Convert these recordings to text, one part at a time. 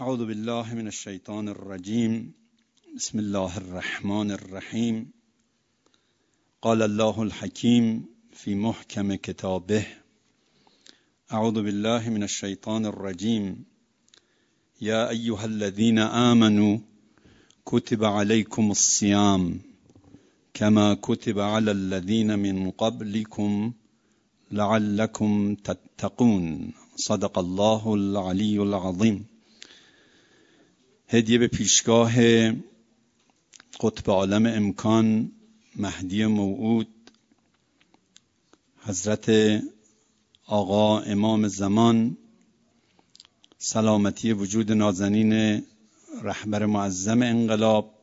اعوذ بالله من الشیطان الرجیم. بسم الله الرحمن الرحیم. قال الله الحکیم فی محکم کتابه. اعوذ بالله من الشیطان الرجیم. یا ایها الذین آمنوا کتب علیکم الصیام کما کتب علی الذین من قبلکم لعلکم تتقون. صدق الله العلی العظیم. هدیه به پیشگاه قطب عالم امکان مهدی موعود حضرت آقا امام زمان، سلامتی وجود نازنین رهبر معظم انقلاب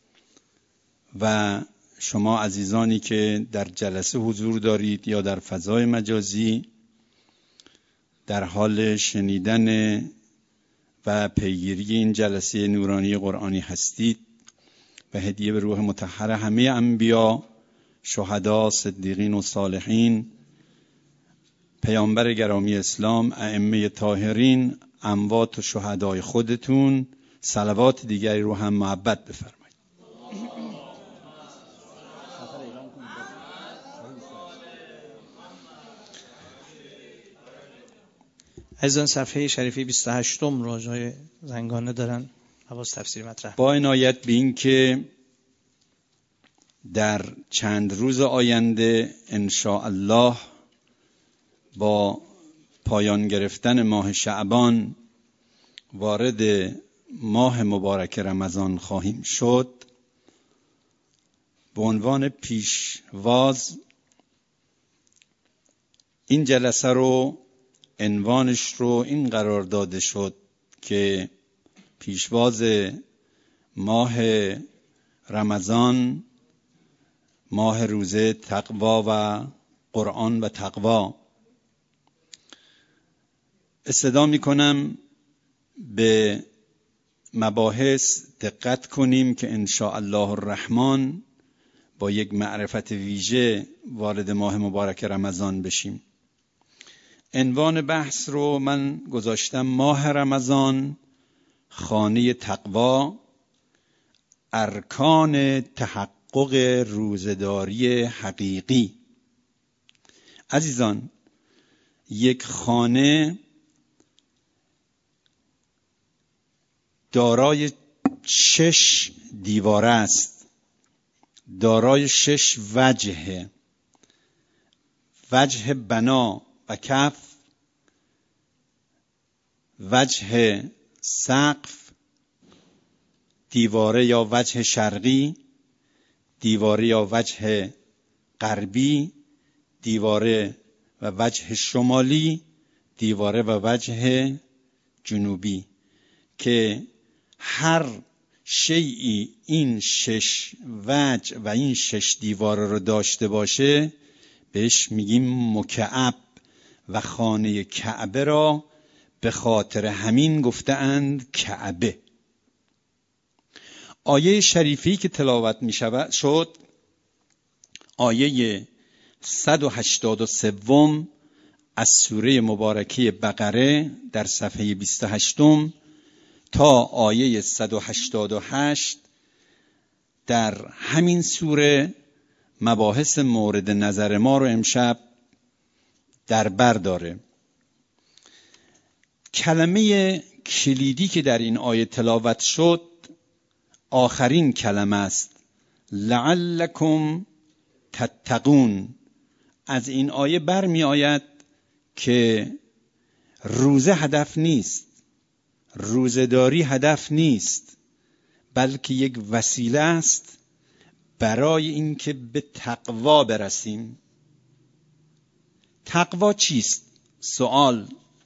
و شما عزیزانی که در جلسه حضور دارید یا در فضای مجازی در حال شنیدن و پیگیری این جلسه نورانی قرآنی هستید، و هدیه به روح مطهر همه انبیا، شهدا، صدیقین و صالحین، پیامبر گرامی اسلام، ائمه طاهرین، اموات و شهدای خودتون، صلوات دیگری رو هم محبت بفرمایید. عزیزان صفحه شریفی 28 راجای زنگانه دارن حواس تفسیر مطرح. با عنایت به این که در چند روز آینده انشاء الله با پایان گرفتن ماه شعبان وارد ماه مبارک رمضان خواهیم شد، به عنوان پیشواز این جلسه رو عنوانش رو این قرار داده شد که پیشواز ماه رمضان، ماه روزه، تقوا و قرآن و تقوا. استدعا میکنم به مباحث دقت کنیم که انشاء الله الرحمن با یک معرفت ویژه وارد ماه مبارک رمضان بشیم. عنوان بحث رو من گذاشتم ماه رمضان، خانه تقوا، ارکان تحقق روزداری حقیقی. عزیزان، یک خانه دارای 6 دیواره است، دارای 6 وجه، وجه بنا و کف، وجه سقف، دیواره یا وجه شرقی، دیواره یا وجه غربی، دیواره و وجه شمالی، دیواره و وجه جنوبی، که هر شیئی این 6 وجه و این 6 دیواره رو داشته باشه بهش میگیم مکعب، و خانه کعبه را به خاطر همین گفتند کعبه. آیه شریفی که تلاوت می شد آیه 183 از سوره مبارکه بقره در صفحه 28 تا آیه 188 در همین سوره مباحث مورد نظر ما رو امشب در بر داره. کلمه کلیدی که در این آیه تلاوت شد آخرین کلمه است، لعلکم تتقون. از این آیه برمی آید که روزه هدف نیست، روزه‌داری هدف نیست، بلکه یک وسیله است برای اینکه به تقوا برسیم. تقوا چیست؟ سوال.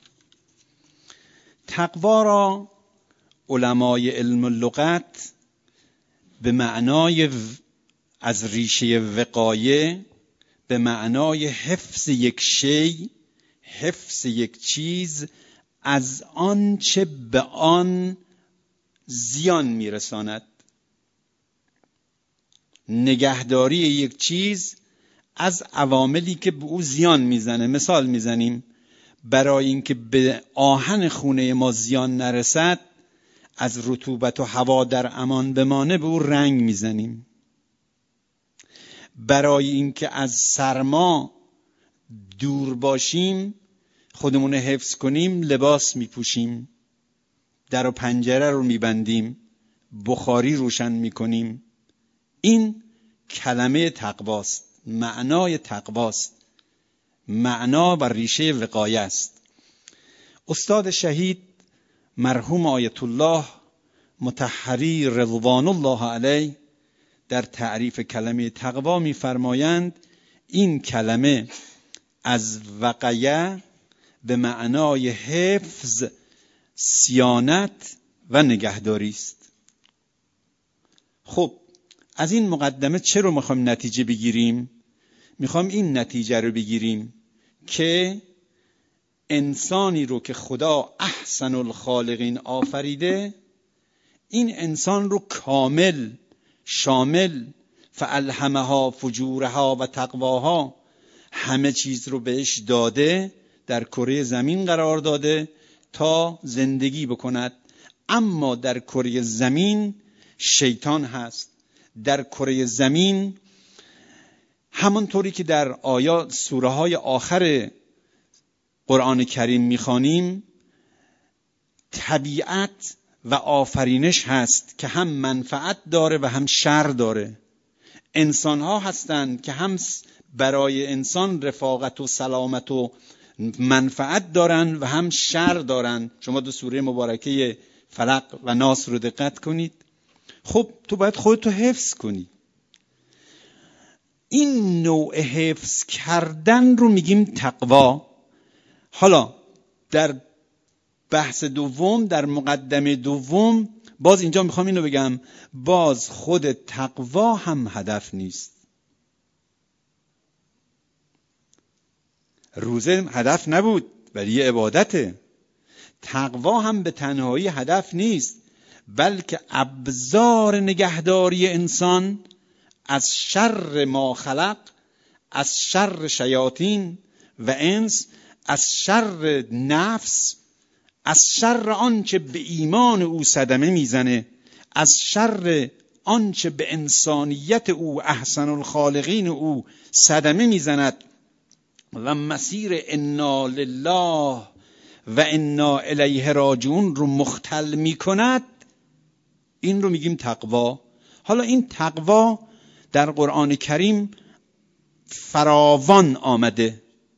تقوا را علمای علم اللغت به معنای از ریشه وقایه، به معنای حفظ یک شی، حفظ یک چیز از آنچه به آن زیان میرساند. نگهداری یک چیز از عواملی که به او زیان میزنه. مثال میزنیم، برای اینکه به آهن خونه ما زیان نرسد از رطوبت و هوا در امان بمانه به او رنگ میزنیم. برای اینکه از سرما دور باشیم، خودمون حفظ کنیم، لباس میپوشیم، در و پنجره رو میبندیم، بخاری روشن میکنیم. این کلمه تقواست، معنای تقواست، معنا و ریشه وقایه است. استاد شهید مرحوم آیت الله مطهری رضوان الله علیه در تعریف کلمه تقوا می‌فرمایند این کلمه از وقایه به معنای حفظ، صیانت و نگهداری است. خب از این مقدمه چه رو میخوایم نتیجه بگیریم؟ میخوایم این نتیجه رو بگیریم که انسانی رو که خدا احسن الخالقین آفریده، این انسان رو کامل، شامل، فالهمها فجورها و تقواها، همه چیز رو بهش داده، در کره زمین قرار داده تا زندگی بکند. اما در کره زمین شیطان هست. در کره زمین همانطوری که در آیات سوره های آخر قرآن کریم میخوانیم، طبیعت و آفرینش هست که هم منفعت داره و هم شر داره. انسان ها هستند که هم برای انسان رفاقت و سلامت و منفعت دارن و هم شر دارن. شما دو سوره مبارکه فلق و ناس رو دقت کنید. خب تو باید خودتو حفظ کنی. این نوع حفظ کردن رو میگیم تقوا. حالا در بحث دوم، در مقدمه دوم، باز اینجا میخوام اینو بگم، باز خود تقوا هم هدف نیست. روزه هدف نبود ولی عبادته. تقوا هم به تنهایی هدف نیست، بلکه ابزار نگهداری انسان از شر ما خلق، از شر شیاطین و انس، از شر نفس، از شر آنچه به ایمان او صدمه میزنه، از شر آنچه به انسانیت او، احسن الخالقین او صدمه میزند و مسیر انا لله و انا الیه راجعون رو مختل میکند. این رو میگیم تقوا. حالا این تقوا در قرآن کریم فراوان آمده.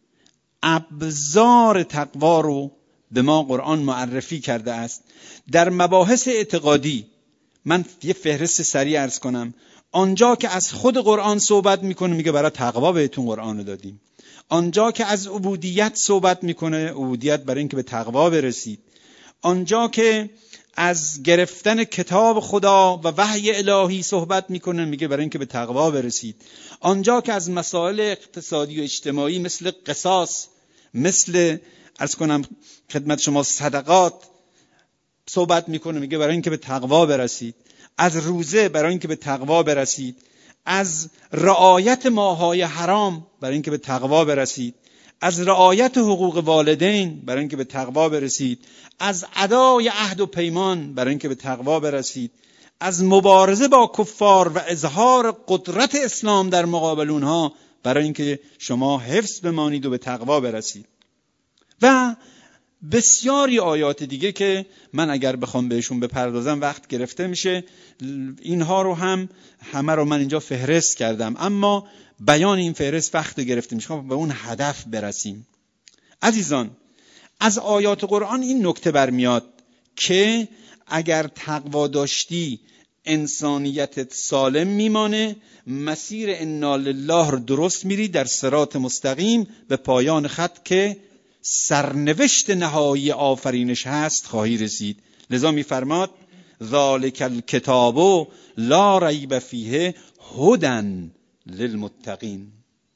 ابزار تقوا رو به ما قرآن معرفی کرده است. در مباحث اعتقادی من یه فهرست سریع عرض کنم. آنجا که از خود قرآن صحبت میکنه میگه برای تقوا بهتون قرآن رو دادیم. آنجا که از عبودیت صحبت میکنه، عبودیت برای اینکه به تقوا برسید. آنجا که از گرفتن کتاب خدا و وحی الهی صحبت میکنه میگه برای اینکه به تقوا برسید. آنجا که از مسائل اقتصادی و اجتماعی مثل قصاص، مثل عرض کنم خدمت شما صدقات صحبت میکنه میگه برای اینکه به تقوا برسید. از روزه برای اینکه به تقوا برسید. از رعایت ماهای حرام برای اینکه به تقوا برسید. از رعایت حقوق والدین برای اینکه به تقوا برسید. از ادای عهد و پیمان برای اینکه به تقوا برسید. از مبارزه با کفار و اظهار قدرت اسلام در مقابل اونها برای اینکه شما حفظ بمانید و به تقوا برسید. و بسیاری آیات دیگه که من اگر بخوام بهشون بپردازم وقت گرفته میشه. اینها رو هم همه رو من اینجا فهرست کردم، اما بیان این فهرست وقت گرفته میشه به اون هدف برسیم. عزیزان، از آیات قرآن این نکته برمیاد که اگر تقوا داشتی انسانیتت سالم میمانه، مسیر انا لله رو درست میری، در صراط مستقیم به پایان خط که سرنوشت نهایی آفرینش هست خواهی رسید. لذا میفرماد ذالک الکتاب لا ریب فیه هدی للمتقین.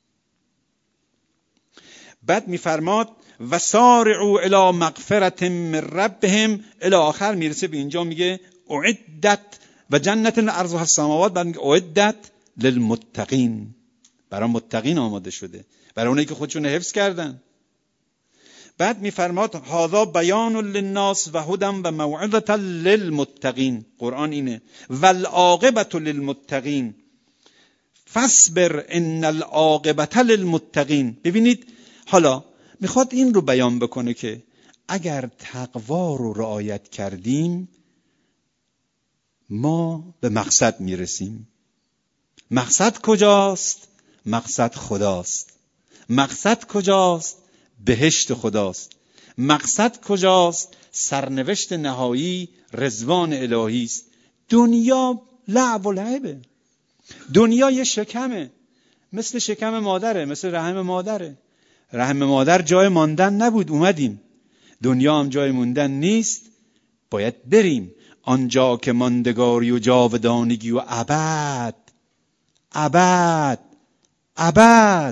بعد میفرماد و سارعوا الی مغفرة من ربهم الی آخر، میرسه به اینجا میگه اعدت و جنت عرضها السماوات، بعد میگه اعدت للمتقین، برای متقین آماده شده، برای اونایی که خودشون حفظ کردن. بعد میفرماد هذا بیان للناس و هدی و موعظه للمتقین. قرآن اینه والعاقبة للمتقین فاصبر ان العاقبة للمتقین. ببینید حالا میخواد این رو بیان بکنه که اگر تقوا رو رعایت کردیم ما به مقصد میرسیم. مقصد کجاست؟ مقصد خداست. مقصد کجاست؟ بهشت خداست. مقصد کجاست؟ سرنوشت نهایی رضوان الهی است. دنیا لعب و لعبه. دنیا یه شکمه، مثل شکم مادره، مثل رحم مادره. رحم مادر جای ماندن نبود، اومدیم. دنیا هم جای موندن نیست، باید بریم آنجا که ماندگاری و جاودانگی و ابد ابد ابد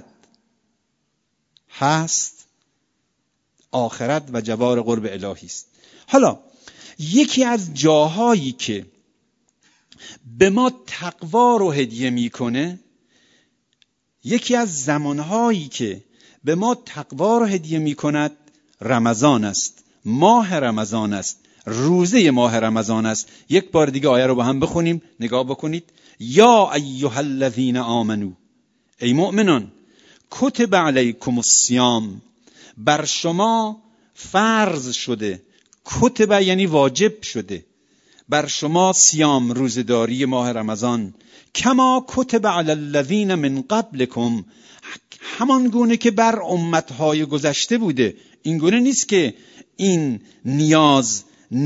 هست. آخرت و جوار قرب الهی است. حالا یکی از جاهایی که به ما تقوا رو هدیه میکنه، یکی از زمانهایی که به ما تقوا رو هدیه میکند رمضان است. ماه رمضان است، روزه ماه رمضان است. یک بار دیگه آیه رو با هم بخونیم، نگاه بکنید. یا ایها الذین آمنو، ای مؤمنان، کتب علیکم الصیام، بر شما فرض شده. کتب یعنی واجب شده بر شما صیام، روزداری ماه رمضان. کما کتب علی الذین من قبلکم، همان گونه که بر امتهای گذشته بوده. این گونه نیست که این نیاز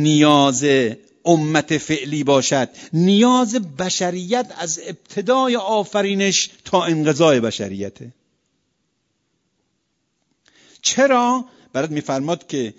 امت فعلی باشد، نیاز بشریت از ابتدای آفرینش تا انقضای بشریته. چرا؟ برات میفرماد که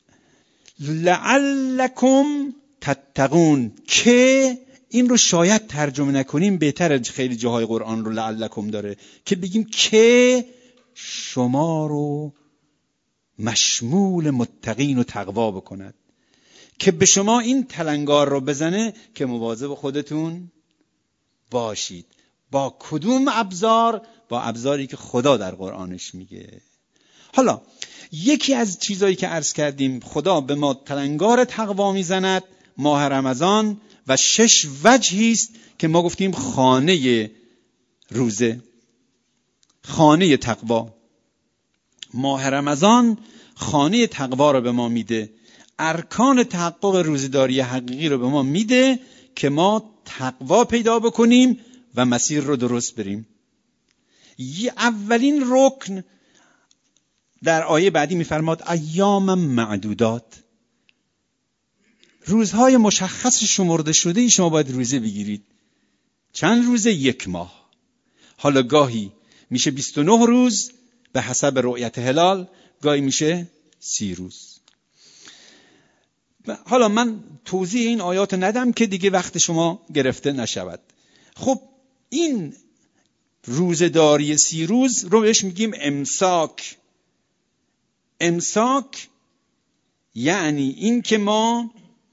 لعلکم تتقون، که این رو شاید ترجمه نکنیم بهتره. خیلی جاهای قرآن رو لعلکم داره که بگیم که شما رو مشمول متقین و تقوا بکند، که به شما این تلنگار رو بزنه که مواظب خودتون باشید. با کدوم ابزار؟ با ابزاری که خدا در قرآنش میگه. حالا یکی از چیزایی که عرض کردیم، خدا به ما تلنگار تقوا میزند ماه رمضان، و 6 وجهی است که ما گفتیم خانه روزه، خانه تقوا. ماه رمضان خانه تقوا رو به ما میده، ارکان تحقق روزداری حقیقی رو به ما میده که ما تقوا پیدا بکنیم و مسیر رو درست بریم. اولین رکن در آیه بعدی میفرماد ایام معدودات، روزهای مشخص شمرده شده ای شما باید روزه بگیرید. چند روزه؟ 1 ماه. حالا گاهی میشه 29 روز به حسب رؤیت هلال، گاهی میشه 30 روز. حالا من توضیح این آیات ندم که دیگه وقت شما گرفته نشود. خب این روزداری 30 روز رو بهش میگیم امساک. امساک یعنی این که ما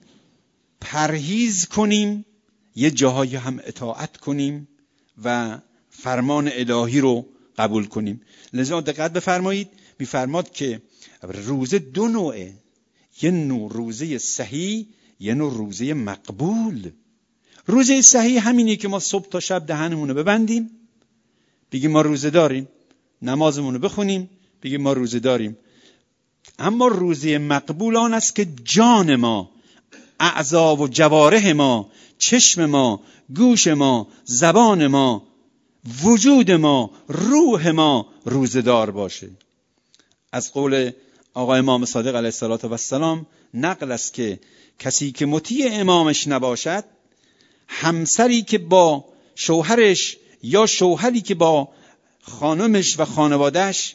پرهیز کنیم، یه جاهایی هم اطاعت کنیم و فرمان الهی رو قبول کنیم. لذا دقت بفرمایید، میفرماد که روزه 2 نوعه، یه نوع روزه صحیح، یه نوع روزه مقبول. روزه صحیح همینی که ما صبح تا شب دهنمون رو ببندیم بگیم ما روزه داریم، نمازمون رو بخونیم بگیم ما روزه داریم. اما روزه مقبول آن است که جان ما، اعضا و جوارح ما، چشم ما، گوش ما، زبان ما، وجود ما، روح ما روزه دار باشه. از قول آقای امام صادق علیه السلام نقل است که کسی که مطیع امامش نباشد، همسری که با شوهرش یا شوهری که با خانمش و خانوادهش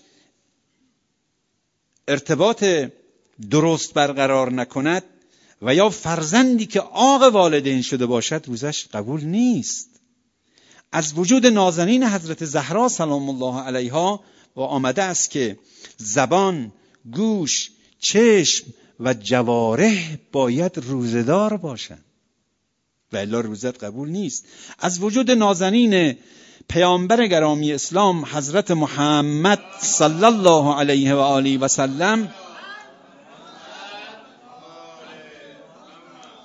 ارتباط درست برقرار نکند و یا فرزندی که عاق والدین شده باشد، روزش قبول نیست. از وجود نازنین حضرت زهرا سلام الله علیها و آمده است که زبان، گوش، چشم و جوارح باید روزدار باشند و الا روزت قبول نیست. از وجود نازنین پیامبر گرامی اسلام حضرت محمد صلی الله علیه و آله و سلم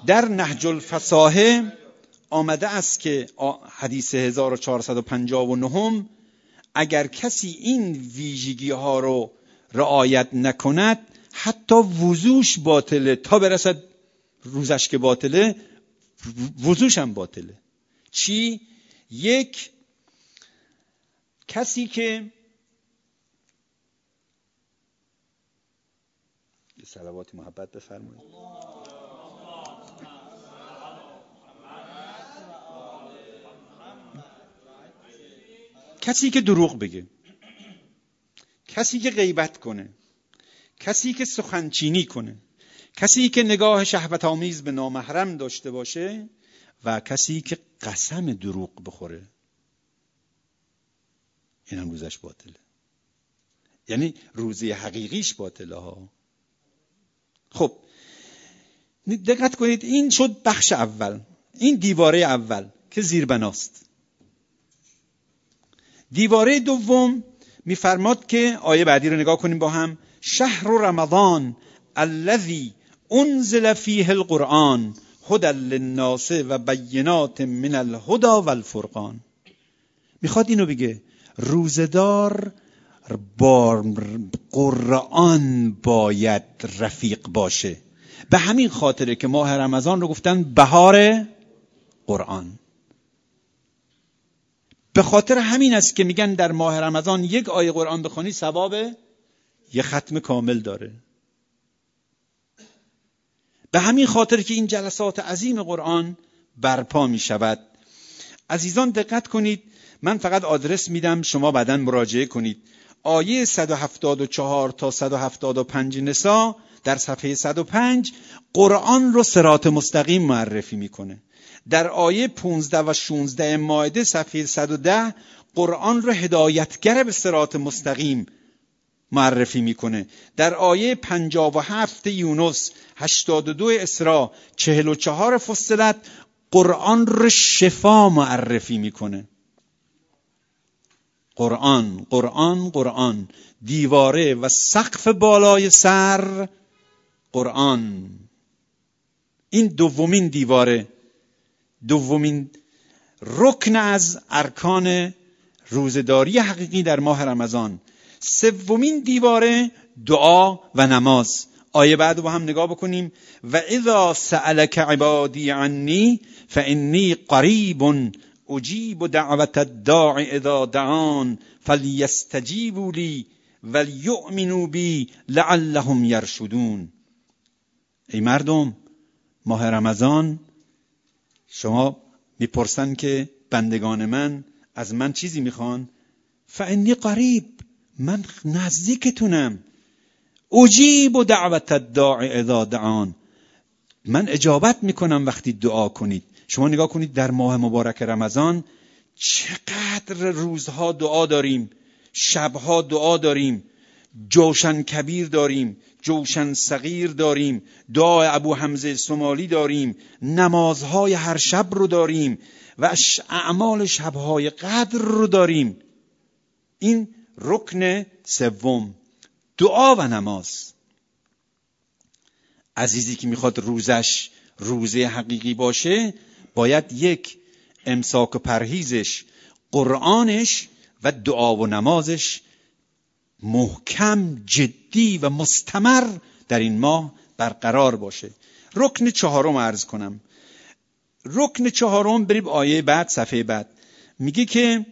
در نهج الفصاحه آمده است که حدیث 1459 اگر کسی این ویژگی ها رو رعایت نکند حتی وضوش باطله، تا برسد روزش که باطله وضوش هم باطله. چی؟ یک، کسی که صلوات محبت بفرمایید. کسی که دروغ بگه، کسی که غیبت کنه، کسی که سخنچینی کنه، کسی که نگاه شهوت آمیز به نامحرم داشته باشه و کسی که قسم دروغ بخوره، این هم روزش باطله. یعنی روزی حقیقیش باطله ها. خب دقت کنید، این شد بخش اول، این دیواره اول که زیربناست. دیواره دوم میفرماد که آیه بعدی رو نگاه کنیم با هم. شهر رمضان الذی انزل فیه القرآن هدی للناس و بینات من الهدی والفرقان. میخواد اینو بگه روزدار با قرآن باید رفیق باشه. به همین خاطره که ماه رمضان رو گفتن بهار قرآن. به خاطر همین است که میگن در ماه رمضان یک آیه قرآن بخونی ثواب یه ختم کامل داره. به همین خاطر که این جلسات عظیم قرآن برپا می شود. عزیزان دقت کنید، من فقط آدرس میدم، شما بعداً مراجعه کنید. آیه 174 تا 175 نساء در صفحه 105 قرآن رو صراط مستقیم معرفی میکنه. در آیه 15 و 16 مائده صفحه 110 قرآن رو هدایتگر به صراط مستقیم معرفی میکنه. در آیه 57 یونس، 82 اسراء، 44 فصلت قرآن رو شفا معرفی میکنه. قرآن قرآن قرآن، دیواره و سقف بالای سر قرآن. این دومین دیواره، دومین رکن از ارکان روزداری حقیقی در ماه رمضان. سومین دیواره دعا و نماز. آیه بعد با هم نگاه بکنیم. و اذا سألک عبادی عنی فانی قریب اجیب دعوت الداع اذا دعان فلیستجیبوا لی ولیؤمنوا بی لعلهم یرشدون. ای مردم، ماه رمضان شما میپرسن که بندگان من از من چیزی میخوان. فانی قریب، من نزدیکتونم. اجیب دعوت الداع اذا دعان، من اجابت میکنم وقتی دعا کنید. شما نگاه کنید در ماه مبارک رمضان چقدر روزها دعا داریم، شبها دعا داریم، جوشن کبیر داریم، جوشن صغیر داریم، دعای ابو حمزه سمالی داریم، نمازهای هر شب رو داریم و اعمال شبهای قدر رو داریم. این رکن سوم، دعا و نماز. عزیزی که میخواد روزش روزه حقیقی باشه باید یک، امساک و پرهیزش، قرآنش و دعا و نمازش محکم، جدی و مستمر در این ماه برقرار باشه. رکن چهارم عرض کنم. رکن چهارم، بریم آیه بعد، صفحه بعد، میگه که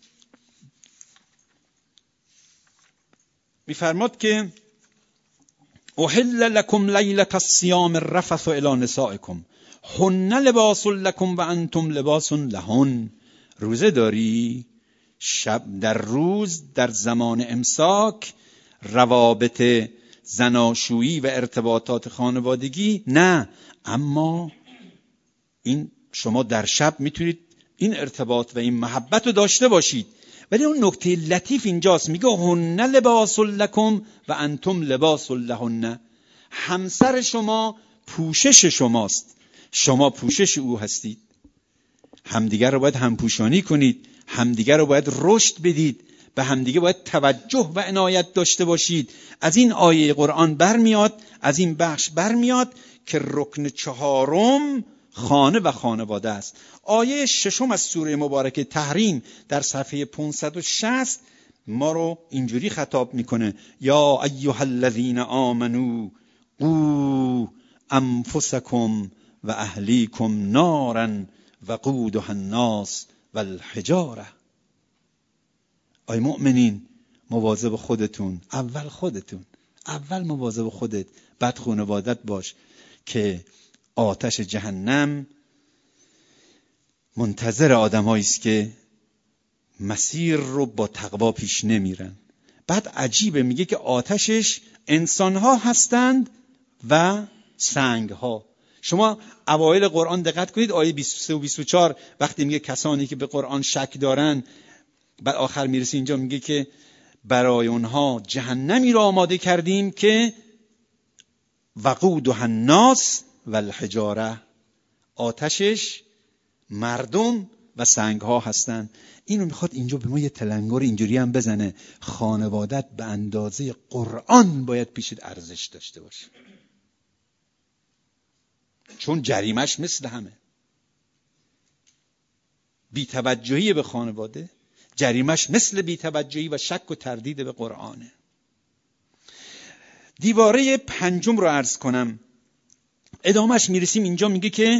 میفرماد که احل لکم لیلة الصیام الرفث الی نسائکم هن لباس لکم و انتم لباس لهن. روزه داری؟ شب در روز، در زمان امساک، روابط زناشویی و ارتباطات خانوادگی نه، اما این شما در شب میتونید این ارتباط و این محبت رو داشته باشید. ولی اون نکته لطیف اینجاست، میگه هن لباس لکم و انتم لباس لهن. همسر شما پوشش شماست، شما پوشش او هستید. همدیگر رو باید همپوشانی کنید، همدیگر رو باید رشد بدید. به همدیگه باید توجه و عنایت داشته باشید. از این آیه قرآن برمیاد، از این بخش برمیاد که رکن چهارم خانه و خانواده است. آیه ششم از سوره مبارکه تحریم در صفحه 560 ما رو اینجوری خطاب میکنه: یا ایها الذین آمنو قوا انفسکم و اهلیکم نارا وقودها الناس والحجاره. ای مؤمنین، مواظب خودتون، اول مواظب خودت، بعد خانوادت باش که آتش جهنم منتظر آدمایی است که مسیر رو با تقوا پیش نمیرن. بعد عجیبه، میگه که آتشش انسانها هستند و سنگها. شما اوایل قرآن دقت کنید، آیه 23 و 24 وقتی میگه کسانی که به قرآن شک دارن، بعد آخر میرسه اینجا میگه که برای اونها جهنمی را آماده کردیم که وقودها الناس والحجاره، آتشش مردم و سنگ ها هستن. اینو میخواد اینجا به ما یه تلنگر اینجوری هم بزنه: خانوادت به اندازه قرآن باید پیشت ارزش داشته باشه، چون جریمش مثل همه. بی‌توجهی به خانواده جریمش مثل بی‌توجهی و شک و تردید به قرآنه. دیواره پنجم رو عرض کنم، ادامهش میرسیم. اینجا میگه که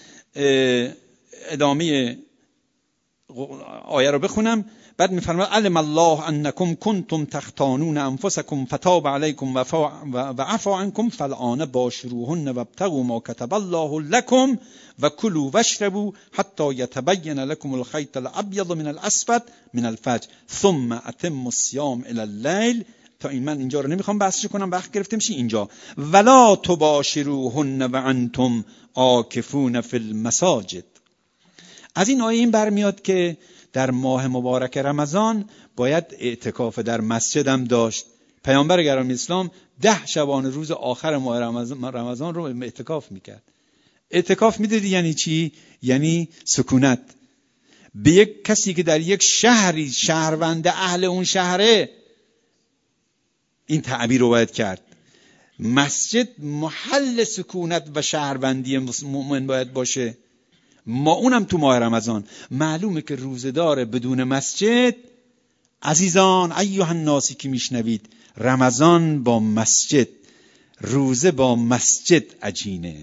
ادامه آیه رو بخونم، بعد میفرماید: علم الله انکم کنتم تختانون انفسکم فتاب علیکم و عفا عنکم فالآن باشروهن وابتغوا ما کتب الله لکم و کلوا واشربوا حتی یتبین لکم الخیط الابیض من الاسود من الفجر ثم اتموا الصیام الی اللیل. تا این من اینجا رو نمیخوام بحثش کنم، وقت گرفته میشه اینجا. ولا تباشروهن و انتم عاکفون فی المساجد. از این آیه این برمیاد که در ماه مبارک رمضان باید اعتکاف در مسجد هم داشت. پیامبر گرامی اسلام 10 شبانه روز آخر ماه رمضان رو اعتکاف میکرد. اعتکاف میدونید یعنی چی؟ یعنی سکونت. به یک کسی که در یک شهری شهروند اهل اون شهره، این تعبیر رو باید کرد. مسجد محل سکونت و شهروندی مؤمن باید باشه. ما اونم تو ماه رمضان. معلومه که روزدار بدون مسجد، عزیزان ایها الناسی که میشنوید، رمضان با مسجد، روزه با مسجد عجینه.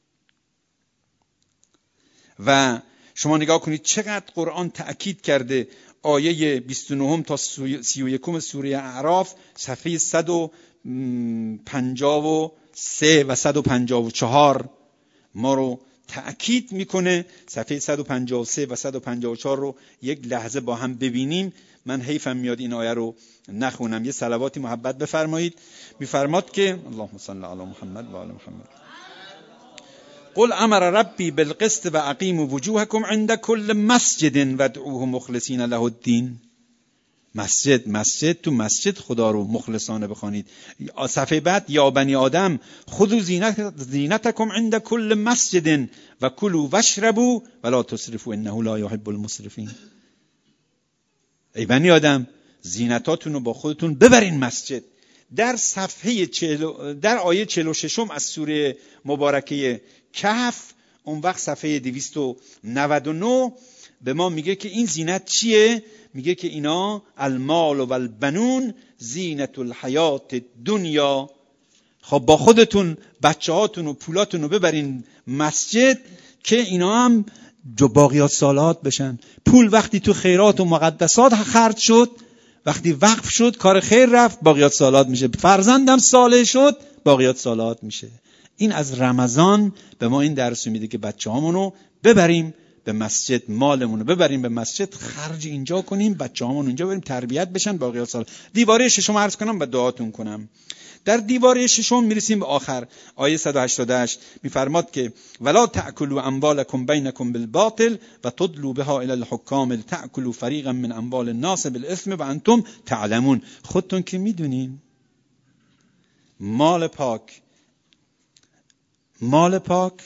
و شما نگاه کنید چقدر قرآن تأکید کرده. آیه 29 تا 31 سوره اعراف صفحه 153 و 154 ما رو تأکید میکنه. صفحه 153 و 154 رو یک لحظه با هم ببینیم. من حیفم میاد این آیه رو نخونم. یه صلواتی محبت بفرمایید. میفرماد که اللهم صل علی محمد و آل محمد. قل امر ربی بالقسط و اقیموا وجوهکم عند کل مسجد وادعوه مخلصین له الدین. مسجد تو مسجد خدا رو مخلصانه بخوانید. صفحه بعد: یا بنی آدم خذوا زینتکم عند کل مسجد و کلوا واشربوا ولا تسرفوا انه لا يحب المسرفین. ای بنی آدم، زینتاتون رو با خودتون ببرین مسجد. در صفحه در آیه 46 از سوره مبارکه کهف، اون وقت صفحه 299 به ما میگه که این زینت چیه؟ میگه که اینا المال و البنون زینت الحیات دنیا. خب با خودتون بچه‌هاتون و پولاتون رو ببرین مسجد که اینا هم باقیات صالحات بشن. پول وقتی تو خیرات و مقدسات خرج شد، وقتی وقف شد، کار خیر رفت، باقیات صالحات میشه. فرزندم صالح شد، باقیات صالحات میشه. این از رمضان به ما این درس میده که بچه‌هامونو ببریم به مسجد، مالمون رو ببریم به مسجد، خرج اینجا کنیم، بچه‌هامون اونجا بریم تربیت بشن، باقیات صالح. دیواره ششم عرض کنم و دعاتون کنم. در دیواره ششم میرسیم به آخر. آیه 188 میفرماد که ولا تأکلوا اموالکم بینکم بالباطل و تدلوا بها الی الحکام تأکلوا فریقا من اموال الناس بالاثم و انتم تعلمون. خودتون که میدونین مال پاک،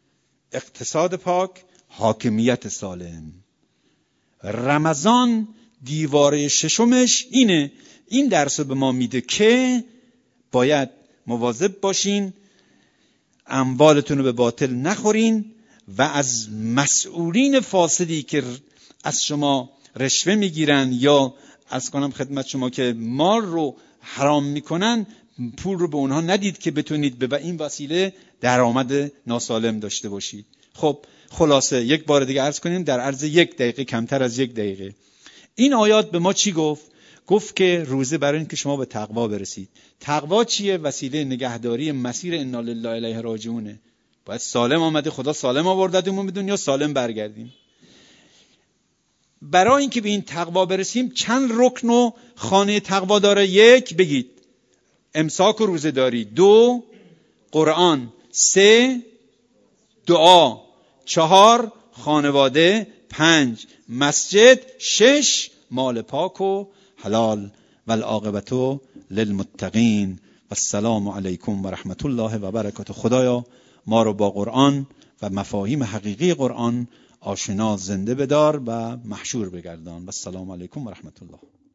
اقتصاد پاک، حاکمیت سالم. رمضان دیواره ششمش اینه. این درس رو به ما میده که باید مواظب باشین، اموالتون رو به باطل نخورین و از مسئولین فاسدی که از شما رشوه میگیرن یا از کنم خدمت شما که مال رو حرام میکنن، پول رو به اونها ندید که بتونید به این وسیله درآمد ناسالم داشته باشید. خب خلاصه یک بار دیگه عرض کنیم در عرض 1 دقیقه، کمتر از 1 دقیقه، این آیات به ما چی گفت؟ گفت که روزه برای این که شما به تقوا برسید. تقوا چیه؟ وسیله نگهداری مسیر انا لله الیه راجعونه. باید سالم آمده، خدا سالم آوردتمون به دنیا، سالم برگردیم. برای اینکه به این تقوا برسیم چند رکن و خانه تقوا داره؟ 1 بگید امساک و روزه داری، 2 قرآن، 3 دعا، 4 خانواده، 5 مسجد، 6 مال پاک و حلال. والعاقبة للمتقین. و السلام علیکم و رحمت الله و برکاته. خدایا ما رو با قرآن و مفاهیم حقیقی قرآن آشنا زنده بدار و محشور بگردان. و السلام علیکم و رحمت الله.